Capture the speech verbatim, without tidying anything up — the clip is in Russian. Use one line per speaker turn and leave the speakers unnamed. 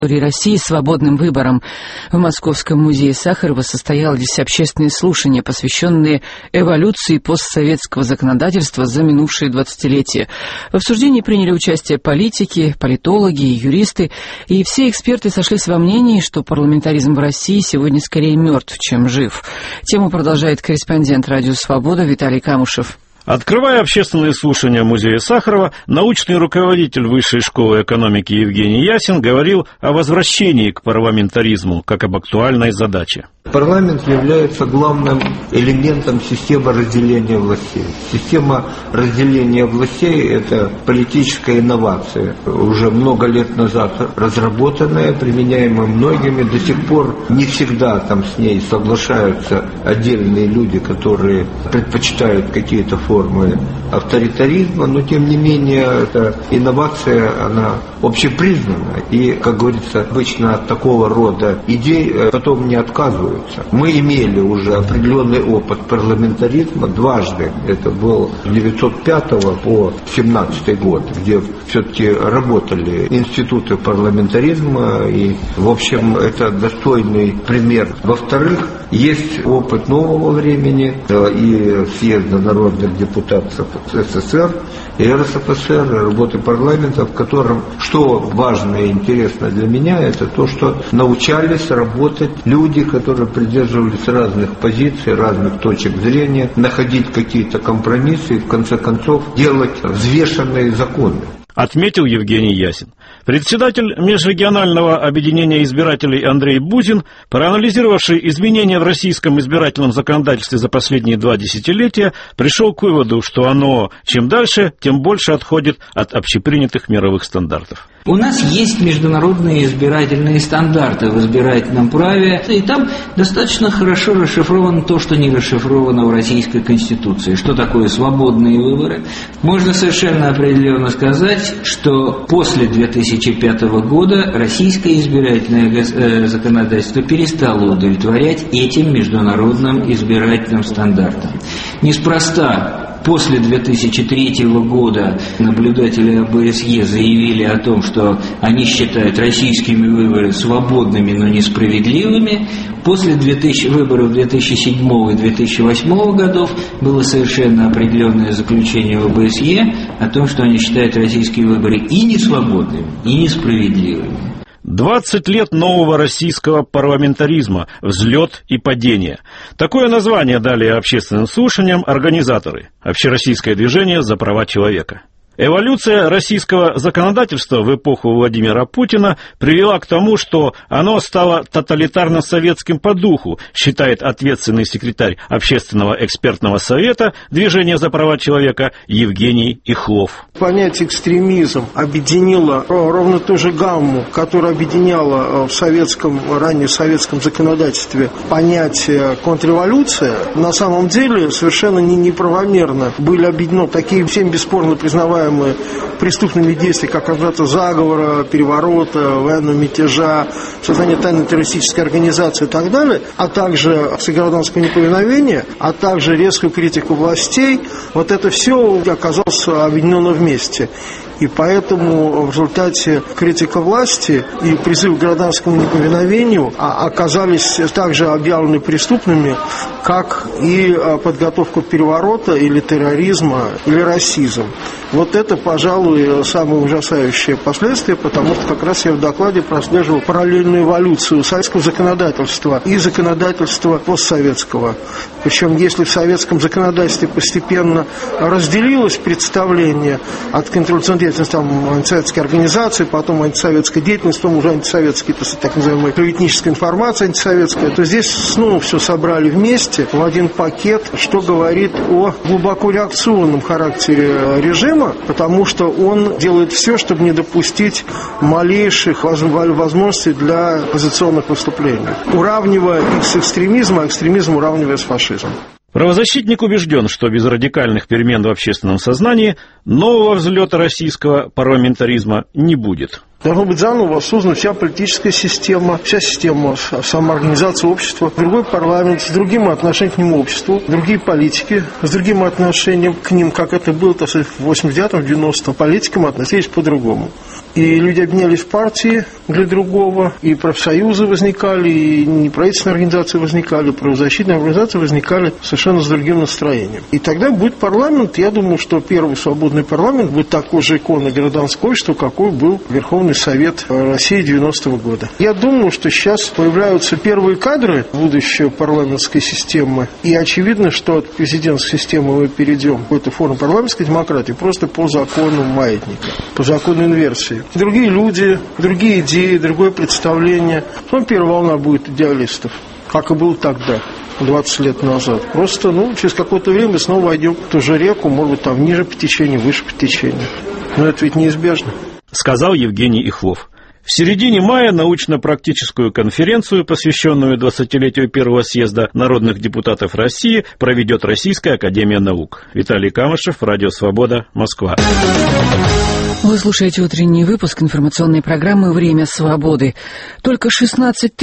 России свободным выбором. В Московском музее Сахарова состоялись общественные слушания, посвященные эволюции постсоветского законодательства за минувшие двадцатилетия. В обсуждении приняли участие политики, политологи и юристы, и все эксперты сошлись во мнении, что парламентаризм в России сегодня скорее мертв, чем жив. Тему продолжает корреспондент «Радио Свобода» Виталий Камушев.
Открывая общественные слушания музея Сахарова, научный руководитель Высшей школы экономики Евгений Ясин говорил о возвращении к парламентаризму как об актуальной задаче.
Парламент является главным элементом системы разделения властей. Система разделения властей – это политическая инновация, уже много лет назад разработанная, применяемая многими. До сих пор не всегда там с ней соглашаются отдельные люди, которые предпочитают какие-то формы авторитаризма, но тем не менее эта инновация, она общепризнана. И, как говорится, обычно от такого рода идей потом не отказываются. Мы имели уже определенный опыт парламентаризма дважды. Это был с девятьсот пятого по семнадцатый год, где все-таки работали институты парламентаризма. И, в общем, это достойный пример. Во-вторых, есть опыт нового времени и съезда народных депутатов СССР и РСФСР, работы парламента, в котором, что важно и интересно для меня, это то, что научались работать люди, которые придерживались разных позиций, разных точек зрения, находить какие-то компромиссы и, в конце концов, делать взвешенные законы.
Отметил Евгений Ясин. Председатель межрегионального объединения избирателей Андрей Бузин, проанализировавший изменения в российском избирательном законодательстве за последние два десятилетия, пришел к выводу, что оно чем дальше, тем больше отходит от общепринятых мировых стандартов.
У нас есть международные избирательные стандарты в избирательном праве, и там достаточно хорошо расшифровано то, что не расшифровано в Российской Конституции. Что такое свободные выборы? Можно совершенно определенно сказать, что после две тысячи пятого года российское избирательное законодательство перестало удовлетворять этим международным избирательным стандартам. Неспроста после две тысячи третьего года наблюдатели ОБСЕ заявили о том, что они считают российскими выборы свободными, но несправедливыми. После выборов две тысячи седьмого и две тысячи восьмого годов было совершенно определенное заключение ОБСЕ о том, что они считают российские выборы и несвободными, и несправедливыми.
двадцать лет нового российского парламентаризма, взлет и падение. Такое название дали общественным слушаниям организаторы – Общероссийское движение за права человека. Эволюция российского законодательства в эпоху Владимира Путина привела к тому, что оно стало тоталитарно-советским по духу, считает ответственный секретарь Общественного экспертного совета Движения за права человека Евгений Ихлов.
Понятие экстремизм объединило ровно ту же гамму, которая объединяла в советском, ранее советском законодательстве понятие контрреволюция. На самом деле совершенно неправомерно были объединены такие всем бесспорно признаваемые преступными действиями, как организация заговора, переворота, военного мятежа, создание тайной террористической организации и так далее, а также гражданское неповиновение, а также резкую критику властей. Вот это все оказалось объединено вместе. И поэтому в результате критика власти и призыв к гражданскому неповиновению оказались также объявлены преступными, как и подготовка переворота или терроризма, или расизм. Вот это, пожалуй, самое ужасающее последствие, потому что как раз я в докладе прослеживал параллельную эволюцию советского законодательства и законодательства постсоветского. Причем, если в советском законодательстве постепенно разделилось представление от контрреволюционной деятельности, там, антисоветской организации, потом антисоветской деятельности, потом уже антисоветские, так называемая клеветническая информация антисоветская, то здесь снова все собрали вместе в один пакет, что говорит о глубоко реакционном характере режима, потому что он делает все, чтобы не допустить малейших возможностей для оппозиционных выступлений, уравнивая их с экстремизмом, а экстремизм уравнивая с фашизмом.
Правозащитник убежден, что без радикальных перемен в общественном сознании нового взлета российского парламентаризма не будет.
Должна быть заново создана вся политическая система, вся система самоорганизации общества, другой парламент, с другим отношением к нему обществу, другие политики, с другим отношением к ним, как это было так сказать, в восемьдесят девятом — девяностом, политикам относились по-другому. И люди объединялись в партии для другого, и профсоюзы возникали, и неправительственные организации возникали, правозащитные организации возникали совершенно с другим настроением. И тогда будет парламент, я думаю, что первый свободный парламент будет такой же иконой гражданского общества, какой был Верховный Совет России девяностого года. Я думаю, что сейчас появляются первые кадры будущей парламентской системы, и очевидно, что от президентской системы мы перейдем в какую-то форму парламентской демократии просто по закону маятника, по закону инверсии. Другие люди, другие идеи, другое представление. Потом первая волна будет идеалистов, как и было тогда, двадцать лет назад. Просто, ну, через какое-то время снова войдем в ту же реку, может быть, там ниже по течению, выше по течению. Но это ведь неизбежно.
Сказал Евгений Ихлов. В середине мая научно-практическую конференцию, посвященную двадцатилетию первого съезда народных депутатов России, проведет Российская академия наук. Виталий Камышев, Радио Свобода, Москва.
Вы слушаете утренний выпуск информационной программы «Время свободы». Только шестнадцать